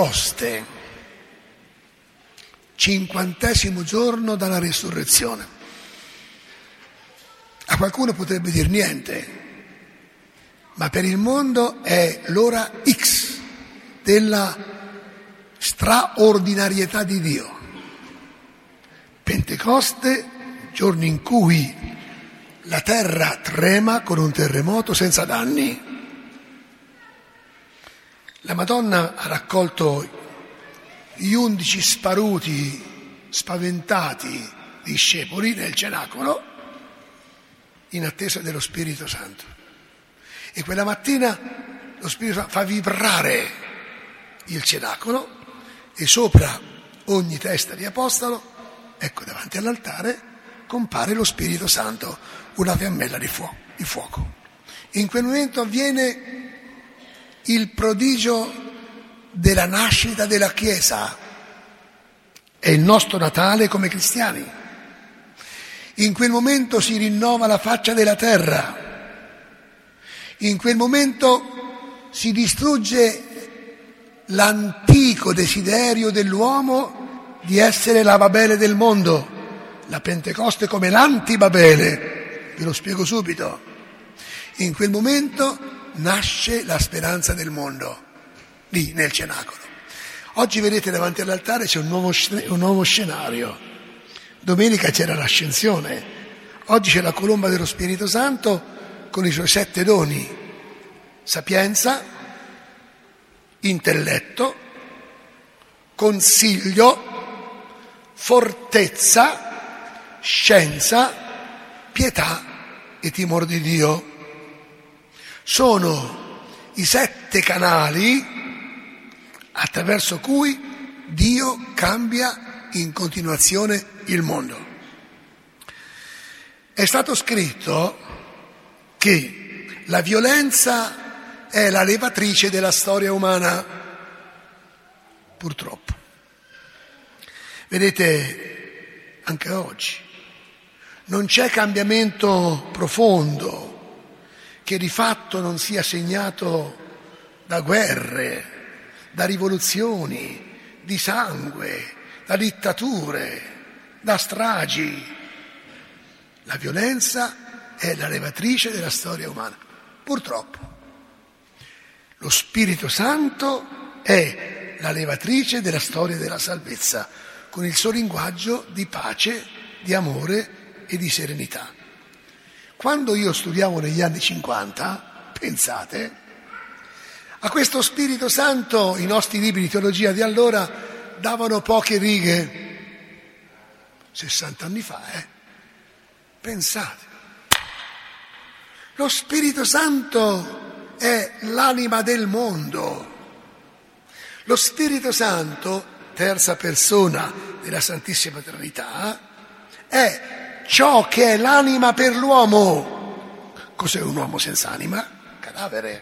Pentecoste, 50° giorno dalla resurrezione. A qualcuno potrebbe dire niente, ma per il mondo è l'ora X della straordinarietà di Dio. Pentecoste, giorno in cui la terra trema con un terremoto senza danni. La Madonna ha raccolto gli 11 sparuti, spaventati discepoli nel cenacolo in attesa dello Spirito Santo. E quella mattina lo Spirito Santo fa vibrare il cenacolo e sopra ogni testa di apostolo, ecco, davanti all'altare, compare lo Spirito Santo, una fiammella di fuoco. In quel momento avviene il prodigio della nascita della Chiesa. È il nostro Natale come cristiani. In quel momento si rinnova la faccia della terra. In quel momento si distrugge l'antico desiderio dell'uomo di essere la Babele del mondo. La Pentecoste come l'anti-Babele, ve lo spiego subito. In quel momento nasce la speranza del mondo, lì nel cenacolo. Oggi vedete davanti all'altare c'è un nuovo scenario. Domenica c'era l'ascensione, oggi c'è la colomba dello Spirito Santo con i suoi 7 doni: sapienza, intelletto, consiglio, fortezza, scienza, pietà e timore di Dio. Sono i 7 canali attraverso cui Dio cambia in continuazione il mondo. È stato scritto che la violenza è la levatrice della storia umana, purtroppo. Vedete, anche oggi non c'è cambiamento profondo che di fatto non sia segnato da guerre, da rivoluzioni, di sangue, da dittature, da stragi. La violenza è la levatrice della storia umana, purtroppo. Lo Spirito Santo è la levatrice della storia della salvezza, con il suo linguaggio di pace, di amore e di serenità. Quando io studiavo negli anni 50, pensate, a questo Spirito Santo i nostri libri di teologia di allora davano poche righe. 60 anni fa, pensate. Lo Spirito Santo è l'anima del mondo. Lo Spirito Santo, terza persona della Santissima Trinità, è ciò che è l'anima per l'uomo. Cos'è un uomo senza anima? Cadavere.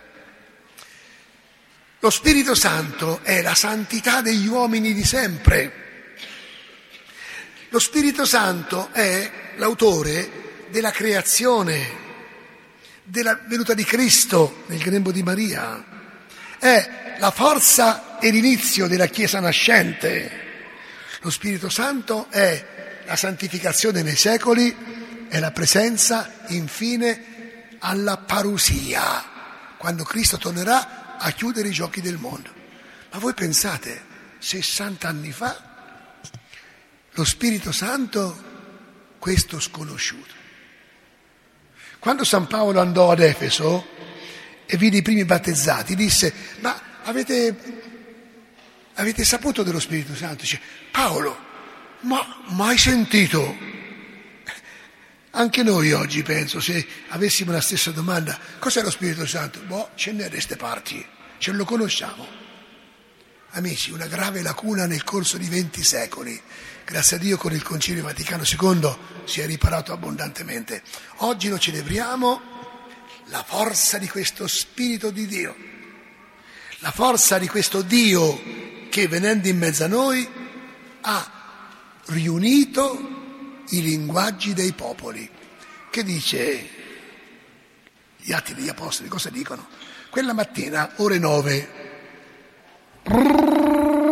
Lo Spirito Santo è la santità degli uomini di sempre. Lo Spirito Santo è l'autore della creazione, della venuta di Cristo nel grembo di Maria. È la forza e l'inizio della Chiesa nascente. Lo Spirito Santo è la santificazione nei secoli, è la presenza, infine, alla parusia, quando Cristo tornerà a chiudere i giochi del mondo. Ma voi pensate, 60 anni fa, lo Spirito Santo, questo sconosciuto. Quando San Paolo andò ad Efeso e vide i primi battezzati, disse: ma avete saputo dello Spirito Santo? Dice: Paolo, ma mai sentito? Anche noi oggi, penso, se avessimo la stessa domanda, cos'è lo Spirito Santo? Ce n'è da queste parti, ce lo conosciamo. Amici, una grave lacuna nel corso di 20 secoli. Grazie a Dio con il Concilio Vaticano II si è riparato abbondantemente. Oggi lo celebriamo, la forza di questo Spirito di Dio, la forza di questo Dio che, venendo in mezzo a noi, ha riunito i linguaggi dei popoli. Che dice gli Atti degli Apostoli? Cosa dicono? Quella mattina, ore 9,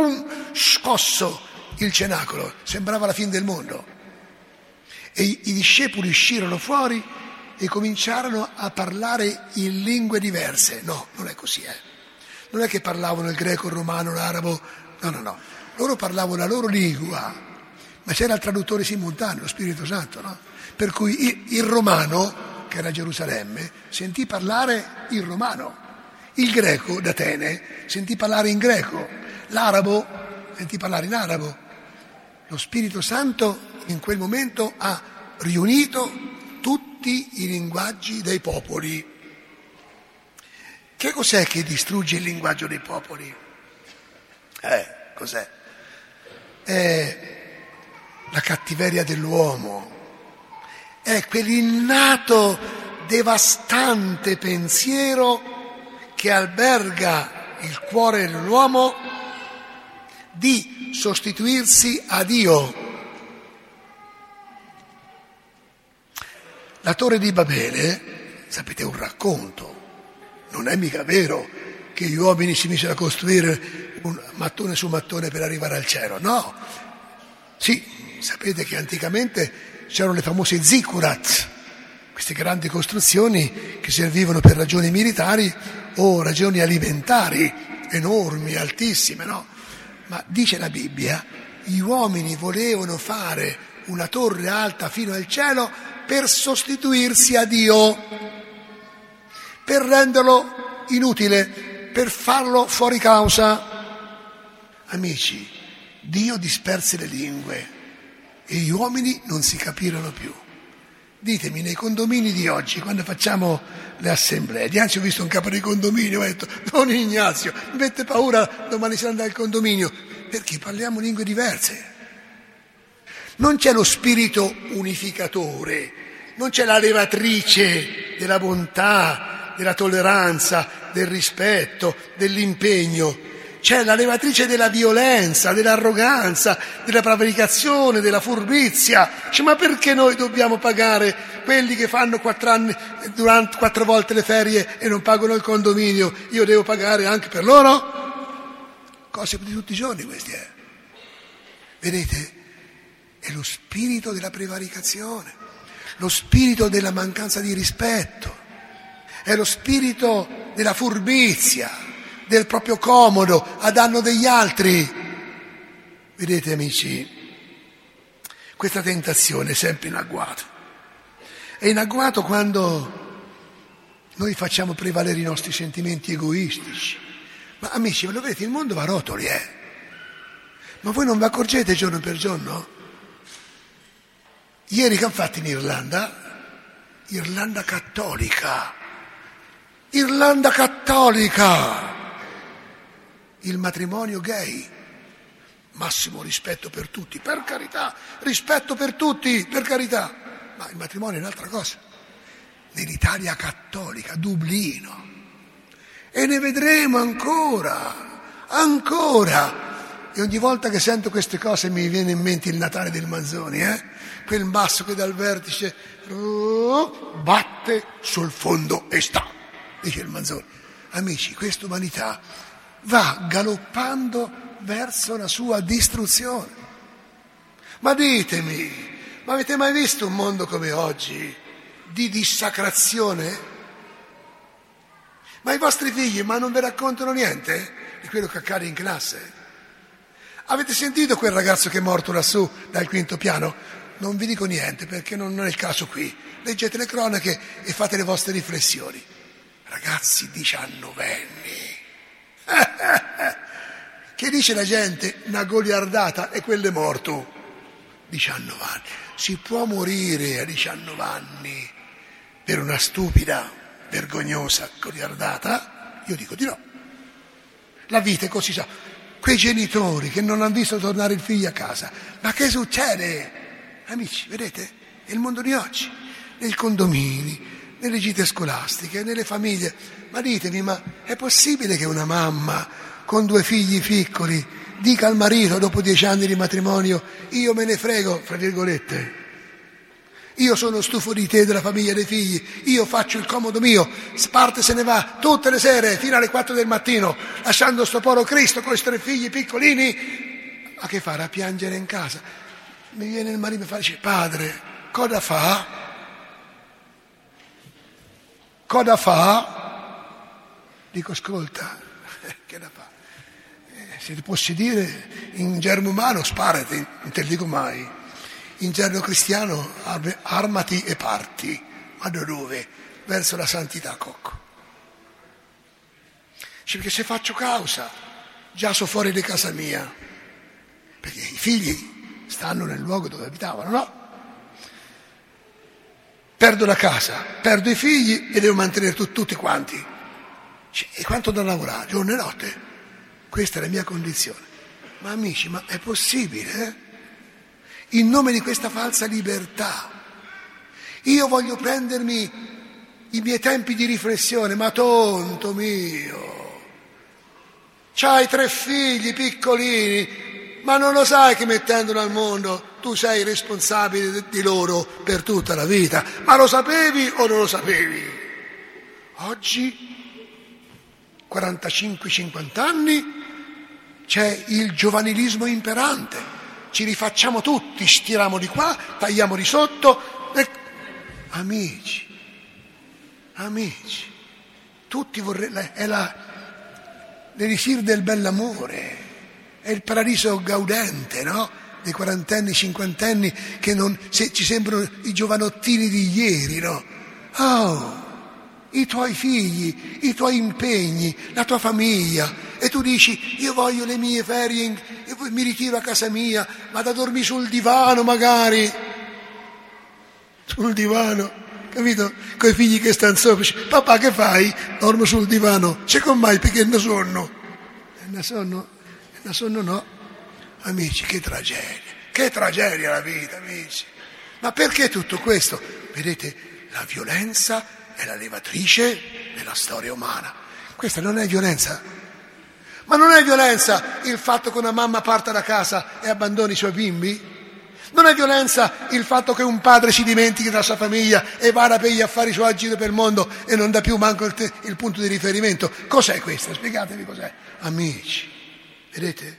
scosso il cenacolo, sembrava la fine del mondo. E i discepoli uscirono fuori e cominciarono a parlare in lingue diverse. No, non è così, Non è che parlavano il greco, il romano, l'arabo, no. Loro parlavano la loro lingua, ma c'era il traduttore simultaneo, lo Spirito Santo, no? Per cui il romano, che era a Gerusalemme, sentì parlare il romano, il greco d'Atene sentì parlare in greco, l'arabo sentì parlare in arabo. Lo Spirito Santo in quel momento ha riunito tutti i linguaggi dei popoli. Che cos'è che distrugge il linguaggio dei popoli? Cos'è? È la cattiveria dell'uomo, è quell'innato devastante pensiero che alberga il cuore dell'uomo di sostituirsi a Dio. La Torre di Babele, sapete, è un racconto, non è mica vero che gli uomini si misero a costruire un mattone su mattone per arrivare al cielo, no. Sì, sapete che anticamente c'erano le famose zikkurat, queste grandi costruzioni che servivano per ragioni militari o ragioni alimentari, enormi, altissime, no? Ma dice la Bibbia, gli uomini volevano fare una torre alta fino al cielo per sostituirsi a Dio, per renderlo inutile, per farlo fuori causa. Amici, Dio disperse le lingue e gli uomini non si capirono più. Ditemi, nei condomini di oggi, quando facciamo le assemblee, anzi ho visto un capo di condominio, ho detto, Don Ignazio, mi mette paura domani sera andare al condominio, perché parliamo lingue diverse. Non c'è lo spirito unificatore, non c'è la levatrice della bontà, della tolleranza, del rispetto, dell'impegno. C'è la levatrice della violenza, dell'arroganza, della prevaricazione, della furbizia. Ma perché noi dobbiamo pagare quelli che fanno 4 anni, durante 4 volte le ferie e non pagano il condominio? Io devo pagare anche per loro? Cose di tutti i giorni queste, Vedete? È lo spirito della prevaricazione, lo spirito della mancanza di rispetto, è lo spirito della furbizia, del proprio comodo a danno degli altri. Vedete, amici, questa tentazione è sempre in agguato. È in agguato quando noi facciamo prevalere i nostri sentimenti egoistici. Ma amici, lo vedete, il mondo va a rotoli, Ma voi non vi accorgete giorno per giorno? Ieri che hanno fatto in Irlanda? Irlanda cattolica. Il matrimonio gay, massimo rispetto per tutti, per carità, rispetto per tutti, per carità, ma il matrimonio è un'altra cosa. Nell'Italia cattolica, Dublino, e ne vedremo ancora, e ogni volta che sento queste cose mi viene in mente il Natale del Manzoni, quel masso che dal vertice batte sul fondo e sta, dice il Manzoni. Amici, questa umanità va galoppando verso la sua distruzione. Ma ditemi, ma avete mai visto un mondo come oggi di dissacrazione? Ma i vostri figli non vi raccontano niente di quello che accade in classe? Avete sentito quel ragazzo che è morto lassù dal 5° piano? Non vi dico niente perché non è il caso qui. Leggete le cronache e fate le vostre riflessioni. Ragazzi 19enni. Che dice la gente? Una goliardata e quello è morto. 19 anni. Si può morire a 19 anni per una stupida, vergognosa goliardata? Io dico di no. La vita è così, sa. Quei genitori che non hanno visto tornare il figlio a casa. Ma che succede? Amici, vedete? È il mondo di oggi. Nei condomini, nelle gite scolastiche, nelle famiglie. Ma ditemi, ma è possibile che una mamma con 2 figli piccoli dica al marito dopo 10 anni di matrimonio: io me ne frego, fra virgolette, io sono stufo di te e della famiglia dei figli, io faccio il comodo mio, parte se ne va tutte le sere fino alle 4 del mattino, lasciando sto povero Cristo con i 3 figli piccolini a che fare? A piangere in casa. Mi viene il marito e fa, dice, padre, cosa fa? Cosa fa? Dico, ascolta, che da fa? Se ti posso dire, in gergo umano sparati, non te lo dico mai. In gergo cristiano armati e parti. Ma da dove? Verso la santità, Cocco. Perché se faccio causa, già so fuori di casa mia. Perché i figli stanno nel luogo dove abitavano, no? Perdo la casa, perdo i figli e devo mantenere tutti quanti. E quanto da lavorare, giorno e notte? Questa è la mia condizione. Ma amici, ma è possibile? In nome di questa falsa libertà. Io voglio prendermi i miei tempi di riflessione, ma tonto mio, c'hai 3 figli piccolini, ma non lo sai che mettendolo al mondo tu sei responsabile di loro per tutta la vita? Ma lo sapevi o non lo sapevi? Oggi, 45-50 anni, c'è il giovanilismo imperante, ci rifacciamo tutti, stiriamo di qua, tagliamo di sotto. Amici, tutti è l'elisir del bell'amore, è il paradiso gaudente, no? Dei 40enni, 50enni che ci sembrano i giovanottini di ieri, no? Oh, i tuoi figli, i tuoi impegni, la tua famiglia, e tu dici, io voglio le mie ferie, e poi mi ritiro a casa mia, vado a dormire sul divano magari, sul divano, capito? Con i figli che stanno sopra, papà che fai? Dormo sul divano, c'è con mai perché ne sonno? Ne sonno no. Amici, che tragedia la vita, amici. Ma perché tutto questo? Vedete, la violenza è la levatrice della storia umana. Questa non è violenza. Ma non è violenza il fatto che una mamma parta da casa e abbandoni i suoi bimbi? Non è violenza il fatto che un padre si dimentichi della sua famiglia e vada per gli affari suoi a giro per il mondo e non dà più manco il punto di riferimento? Cos'è questo? Spiegatemi cos'è. Amici, vedete?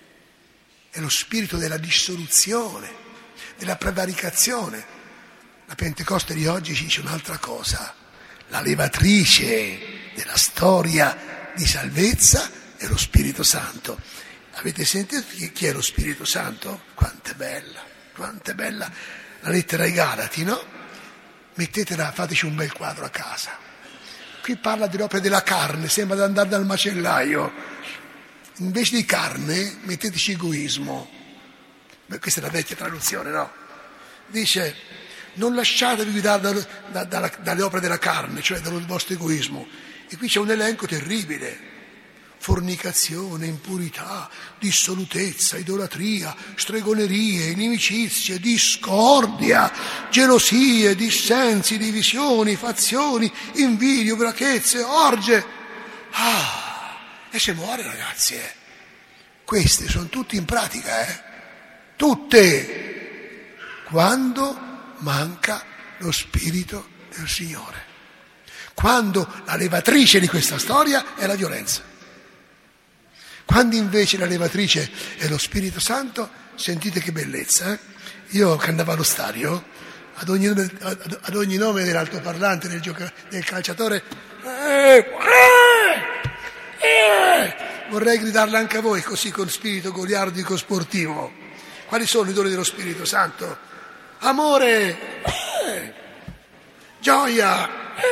È lo spirito della dissoluzione, della prevaricazione. La Pentecoste di oggi ci dice un'altra cosa. La levatrice della storia di salvezza è lo Spirito Santo. Avete sentito chi è lo Spirito Santo? Quanto è bella la lettera ai Galati, no? Mettetela, fateci un bel quadro a casa. Qui parla dell'opera della carne, sembra di andare dal macellaio. Invece di carne metteteci egoismo. Questa è la vecchia traduzione, no? Dice, non lasciatevi guidare dalle opere della carne, cioè dal vostro egoismo. E qui c'è un elenco terribile. Fornicazione, impurità, dissolutezza, idolatria, stregonerie, inimicizie, discordia, gelosie, dissensi, divisioni, fazioni, invidie, ubriachezze, orge. E se muore, ragazzi, queste sono tutte in pratica, tutte, quando manca lo Spirito del Signore, quando la levatrice di questa storia è la violenza. Quando invece la levatrice è lo Spirito Santo, sentite che bellezza. Io che andavo allo stadio, ad ogni nome dell'altoparlante del calciatore, vorrei gridarla anche a voi così, con spirito goliardico sportivo. Quali sono i doni dello Spirito Santo? Amore, gioia,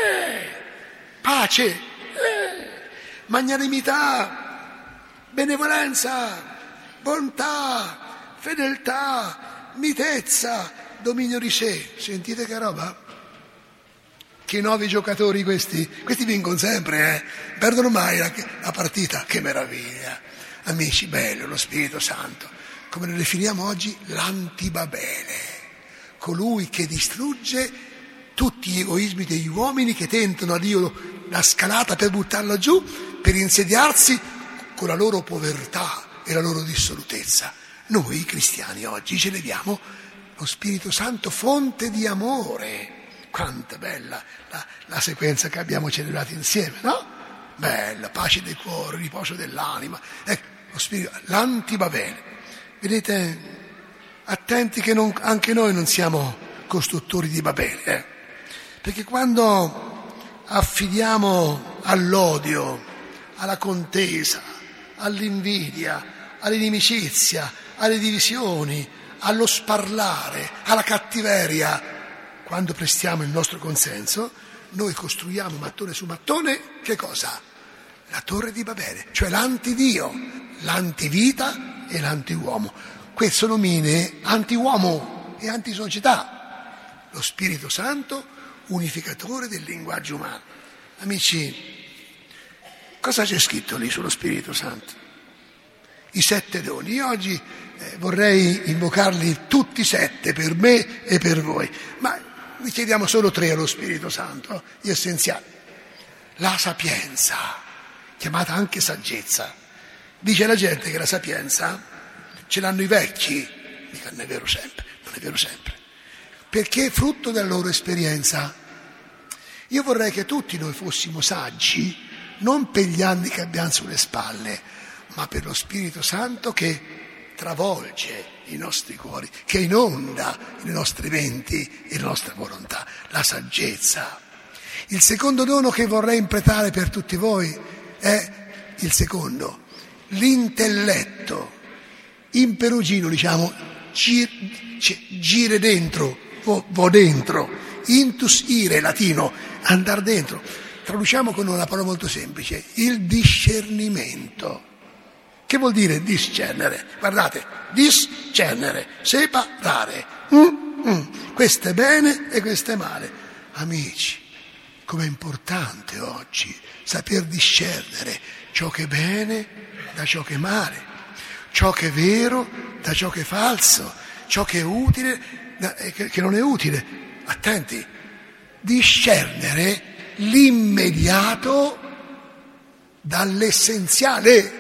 pace, magnanimità, benevolenza, bontà, fedeltà, mitezza, dominio di sé. Sentite che roba? Che 9 giocatori questi vincono sempre, perdono mai la partita. Che meraviglia. Amici, bello lo Spirito Santo. Come lo definiamo oggi? L'antibabele. Colui che distrugge tutti gli egoismi degli uomini che tentano a Dio la scalata per buttarla giù, per insediarsi con la loro povertà e la loro dissolutezza. Noi cristiani oggi celebriamo lo Spirito Santo, fonte di amore. Quanto bella la sequenza che abbiamo celebrato insieme, no? Bella, pace del cuore, riposo dell'anima. Ecco, lo Spirito, l'antibabele. Vedete, attenti che anche noi non siamo costruttori di Babele, perché quando affidiamo all'odio, alla contesa, all'invidia, all'inimicizia, alle divisioni, allo sparlare, alla cattiveria, quando prestiamo il nostro consenso, noi costruiamo mattone su mattone, che cosa? La torre di Babele, cioè l'antidio, l'antivita e l'antiuomo. Queste sono mine antiuomo e antisocietà. Lo Spirito Santo, unificatore del linguaggio umano. Amici, cosa c'è scritto lì sullo Spirito Santo? I 7 doni. Io oggi vorrei invocarli tutti 7 per me e per voi, ma vi chiediamo solo 3 allo Spirito Santo, gli essenziali. La sapienza, chiamata anche saggezza. Dice la gente che la sapienza ce l'hanno i vecchi, mica non è vero sempre, perché è frutto della loro esperienza. Io vorrei che tutti noi fossimo saggi, non per gli anni che abbiamo sulle spalle, ma per lo Spirito Santo che travolge i nostri cuori, che inonda le nostre menti e la nostra volontà, la saggezza. Il secondo dono che vorrei impretare per tutti voi è il secondo, l'intelletto. In perugino diciamo gire dentro, vo dentro, intus ire, latino, andar dentro. Traduciamo con una parola molto semplice, il discernimento. Che vuol dire discernere? Guardate, discernere, separare. Questo è bene e questo è male. Amici, com'è importante oggi saper discernere ciò che è bene da ciò che è male, ciò che è vero da ciò che è falso, ciò che è utile da che non è utile. Attenti, discernere l'immediato dall'essenziale.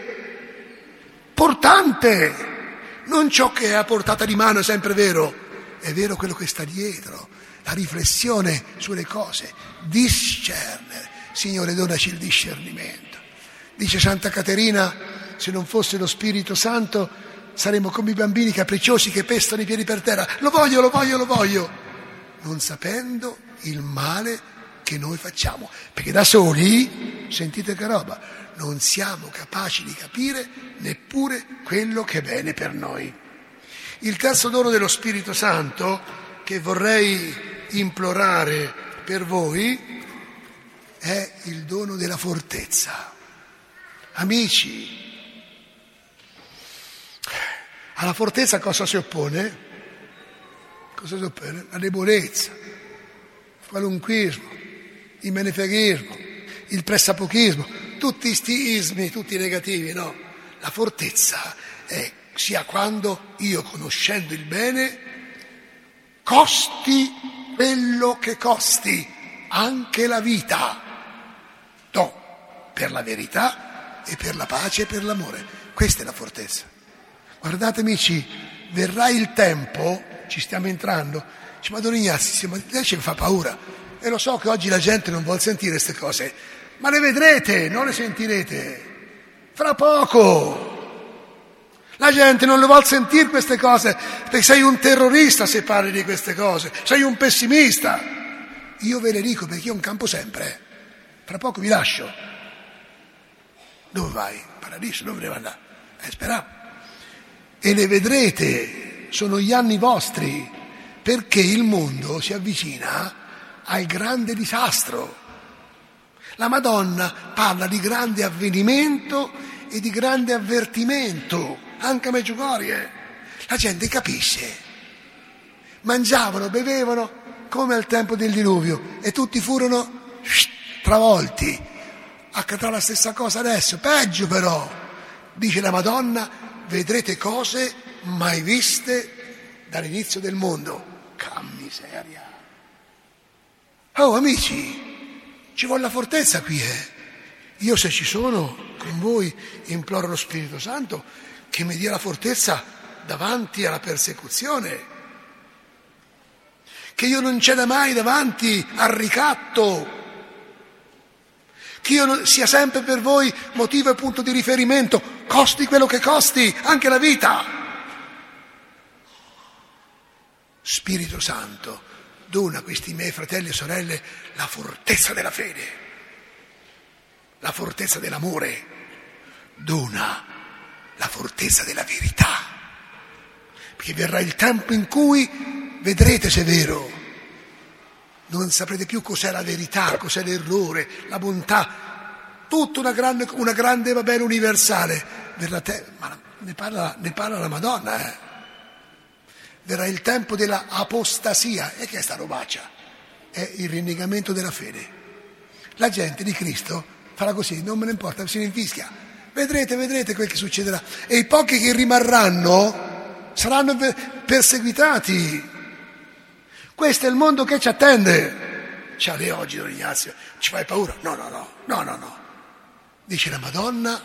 Portante, non ciò che è a portata di mano è sempre vero, è vero quello che sta dietro, la riflessione sulle cose, discernere. Signore, donaci il discernimento. Dice Santa Caterina, se non fosse lo Spirito Santo saremmo come i bambini capricciosi che pestano i piedi per terra, lo voglio, non sapendo il male che noi facciamo, perché da soli, sentite che roba, non siamo capaci di capire neppure quello che è bene per noi. Il terzo dono dello Spirito Santo che vorrei implorare per voi è il dono della fortezza. Amici, alla fortezza cosa si oppone? La debolezza, il qualunquismo, il menefreghismo, il pressapochismo, tutti sti ismi, tutti negativi, no? La fortezza è sia quando io, conoscendo il bene, costi quello che costi, anche la vita, do per la verità e per la pace e per l'amore. Questa è la fortezza. Guardate amici, verrà il tempo, ci stiamo entrando, dice, ma Don Ignazio, ma lei ci fa paura, e lo so che oggi la gente non vuol sentire queste cose, ma le vedrete, non le sentirete, fra poco. La gente non le vuol sentire queste cose, perché sei un terrorista se parli di queste cose, sei un pessimista. Io ve le dico perché io in campo sempre, fra poco vi lascio. Dove vai? Paradiso, dove devo andare? Speriamo. E le vedrete, sono gli anni vostri, perché il mondo si avvicina al grande disastro. La Madonna parla di grande avvenimento e di grande avvertimento, anche a Medjugorje. La gente capisce. Mangiavano, bevevano come al tempo del diluvio e tutti furono travolti. Accadrà la stessa cosa adesso, peggio però. Dice la Madonna, vedrete cose mai viste dall'inizio del mondo. Che miseria. Oh amici, ci vuole la fortezza qui, Io se ci sono con voi imploro lo Spirito Santo che mi dia la fortezza davanti alla persecuzione, che io non ceda mai davanti al ricatto, che io sia sempre per voi motivo e punto di riferimento, costi quello che costi, anche la vita. Spirito Santo, dona a questi miei fratelli e sorelle la fortezza della fede, la fortezza dell'amore, dona la fortezza della verità, perché verrà il tempo in cui vedrete se è vero, non saprete più cos'è la verità, cos'è l'errore, la bontà, tutta una grande Babele universale. Ma ne parla la Madonna, Verrà il tempo della apostasia. E che è sta robaccia? È il rinnegamento della fede. La gente di Cristo farà così, non me ne importa, si ne infischia. Vedrete quel che succederà. E i pochi che rimarranno saranno perseguitati. Questo è il mondo che ci attende. C'è oggi, Don Ignazio, ci fai paura? No. Dice la Madonna,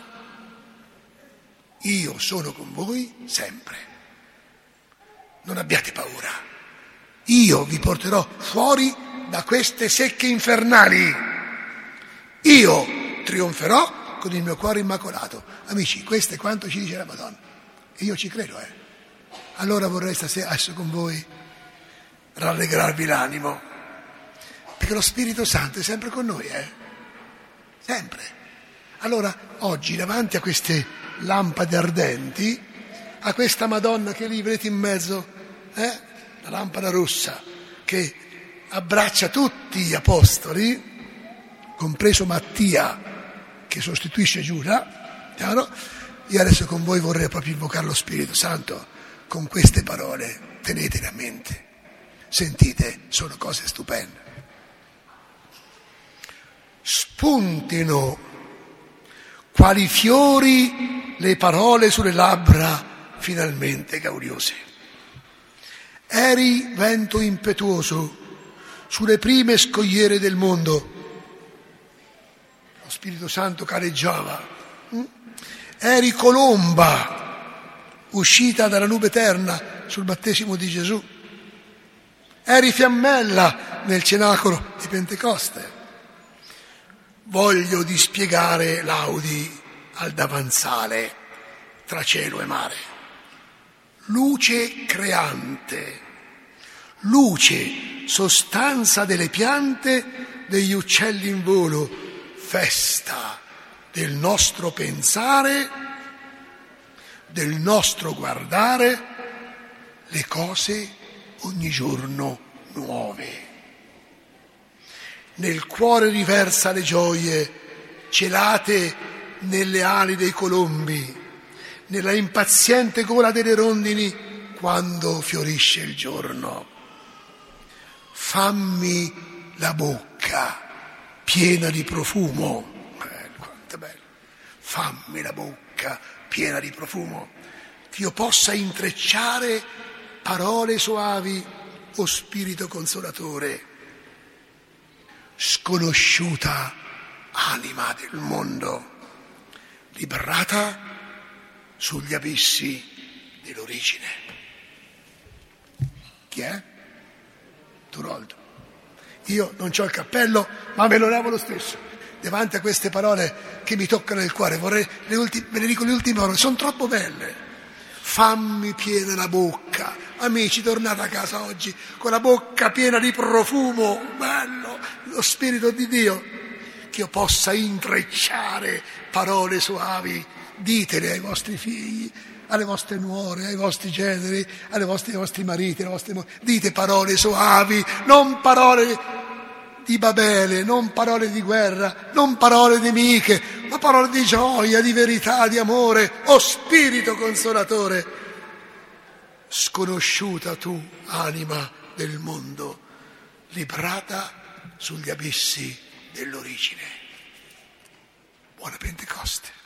io sono con voi sempre. Non abbiate paura. Io vi porterò fuori da queste secche infernali. Io trionferò con il mio cuore immacolato. Amici, questo è quanto ci dice la Madonna. E io ci credo, Allora vorrei stasera essere con voi, rallegrarvi l'animo, perché lo Spirito Santo è sempre con noi, sempre. Allora oggi davanti a queste lampade ardenti, a questa Madonna che lì vedete in mezzo, la lampada rossa che abbraccia tutti gli apostoli, compreso Mattia che sostituisce Giuda, chiaro? Io adesso con voi vorrei proprio invocare lo Spirito Santo con queste parole, tenetele a mente. Sentite, sono cose stupende. Spuntino quali fiori le parole sulle labbra finalmente gaudiose. Eri vento impetuoso sulle prime scogliere del mondo. Lo Spirito Santo careggiava. Eri colomba uscita dalla nube eterna sul battesimo di Gesù. Eri fiammella nel cenacolo di Pentecoste. Voglio dispiegare laudi al davanzale tra cielo e mare. Luce creante, luce, sostanza delle piante, degli uccelli in volo, festa del nostro pensare, del nostro guardare le cose ogni giorno nuove. Nel cuore riversa le gioie celate nelle ali dei colombi, nella impaziente gola delle rondini quando fiorisce il giorno. Fammi la bocca piena di profumo. Quanto bello. Fammi la bocca piena di profumo, che io possa intrecciare parole soavi, o Spirito Consolatore. Sconosciuta anima del mondo, liberata sugli abissi dell'origine. Chi è? Turoldo. Io non c'ho il cappello, ma me lo levo lo stesso. Davanti a queste parole che mi toccano il cuore, ve ne dico le ultime parole, sono troppo belle. Fammi piena la bocca. Amici, tornate a casa oggi con la bocca piena di profumo, bello, lo Spirito di Dio, che io possa intrecciare parole soavi. Ditele ai vostri figli, alle vostre nuore, ai vostri generi, ai vostri mariti, alle vostre mogli. Dite parole soavi, non parole di Babele, non parole di guerra, non parole nemiche, ma parole di gioia, di verità, di amore. O Spirito Consolatore, sconosciuta tu, anima del mondo, librata sugli abissi dell'origine. Buona Pentecoste.